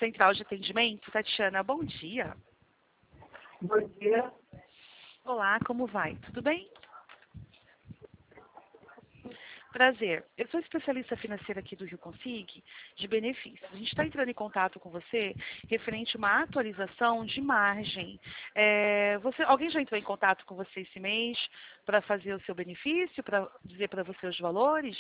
Central de Atendimento, Tatiana, bom dia. Bom dia. Olá, como vai? Tudo bem? Prazer. Eu sou especialista financeira aqui do Rio Consig, de benefícios. A gente está entrando em contato com você referente a uma atualização de margem. Alguém já entrou em contato com você esse mês para fazer o seu benefício, para dizer para você os valores?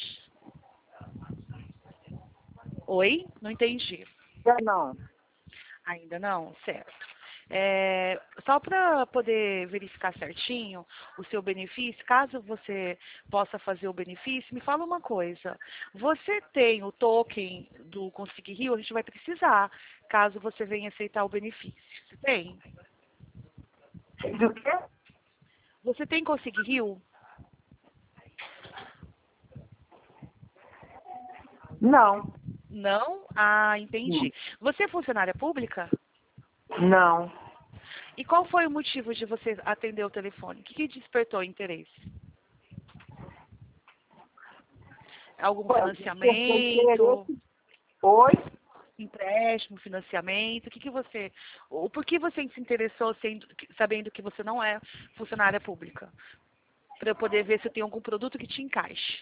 Oi? Não entendi. Não. Ainda não? Certo. Só para poder verificar certinho o seu benefício, caso você possa fazer o benefício, me fala uma coisa. Você tem o token do Consig Rio? A gente vai precisar, caso você venha aceitar o benefício. Você tem? Do quê? Você tem Consig Rio? Não. Não? Ah, entendi. Você é funcionária pública? Não. E qual foi o motivo de você atender o telefone? O que despertou interesse? Algum financiamento, Oi? empréstimo, financiamento? Por que você se interessou sabendo que você não é funcionária pública? Para eu poder ver se eu tenho algum produto que te encaixe.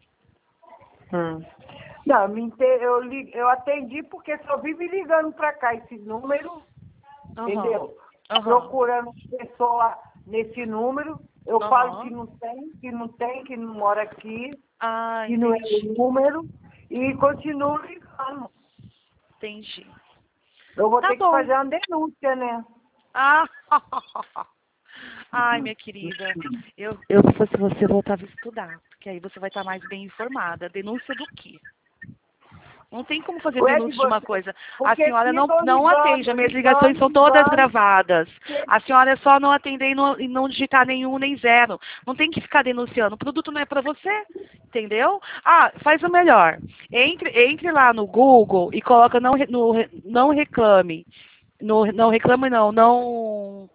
Não, eu atendi porque só vive ligando para cá esse número, entendeu? Procurando pessoa nesse número. Eu falo que não tem, que não mora aqui, que não é o número, e continuo ligando. Entendi. Eu vou ter que fazer uma denúncia, né? Ai, minha querida, eu se fosse você, voltava a estudar, porque aí você vai estar mais bem informada. Denúncia do quê? Não tem como fazer denúncia de uma coisa. A senhora não atende, as minhas ligações são todas gravadas. A senhora é só não atender e não digitar nenhum nem zero. Não tem que ficar denunciando. O produto não é para você, entendeu? Faz o melhor. Entre lá no Google e coloca não reclame. Não reclame não.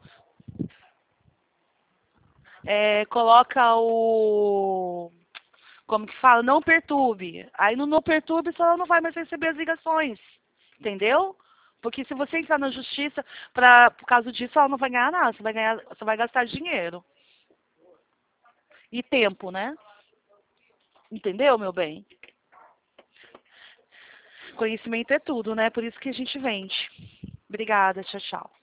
Coloca o... Como que fala? Não perturbe. Aí no não perturbe, a senhora não vai mais receber as ligações. Entendeu? Porque se você entrar na justiça por causa disso, ela não vai ganhar nada. Você vai gastar dinheiro. E tempo, né? Entendeu, meu bem? Conhecimento é tudo, né? Por isso que a gente vende. Obrigada. Tchau, tchau.